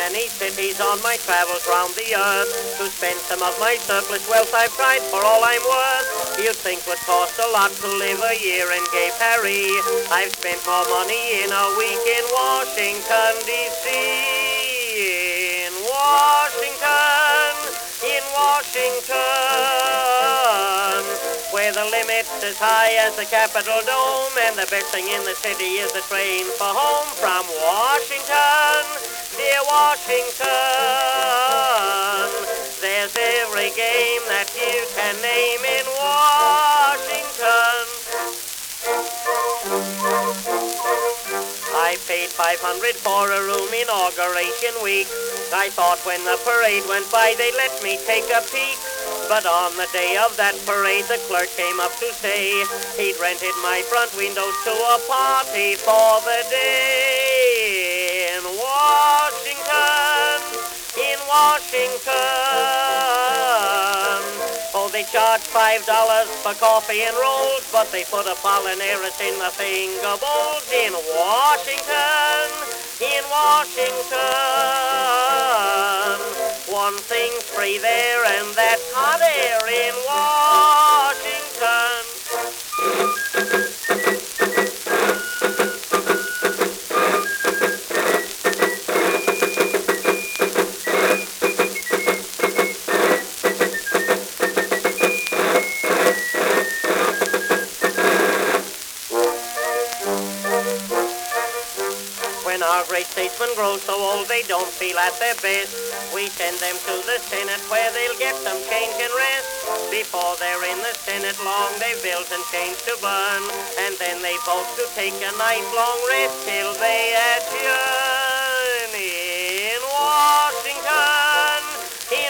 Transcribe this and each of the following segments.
many cities on my travels round the earth. To spend some of my surplus wealth I've tried for all I'm worth. You'd think would cost a lot to live a year in Gay Paris. I've spent more money in a week in Washington, D.C. In Washington, where the limit's as high as the Capitol Dome, and the best thing in the city is the train for home from Washington, dear Washington. There's every game that you can name in Washington. I paid $500 for a room inauguration week. I thought when the parade went by they'd let me take a peek. But on the day of that parade the clerk came up to say he'd rented my front windows to a party for the day. In Washington, in Washington. Oh, they charge $5 for coffee and rolls, but they put Apollinaris in the finger bowls. In Washington, in Washington. One thing's free there, and that's hot air in Washington. When our great statesmen grow so old they don't feel at their best, we send them to the Senate where they'll get some change and rest. Before they're in the Senate long they've bills and chains to burn, and then they vote to take a nice long rest till they adjourn. In Washington, in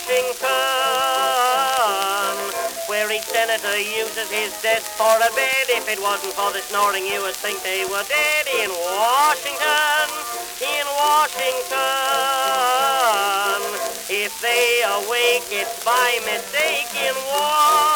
Washington, where each senator uses his desk for a bed. If it wasn't for the snoring you would think they were dead. In Washington, in Washington. If they awake, it's by mistake in Washington.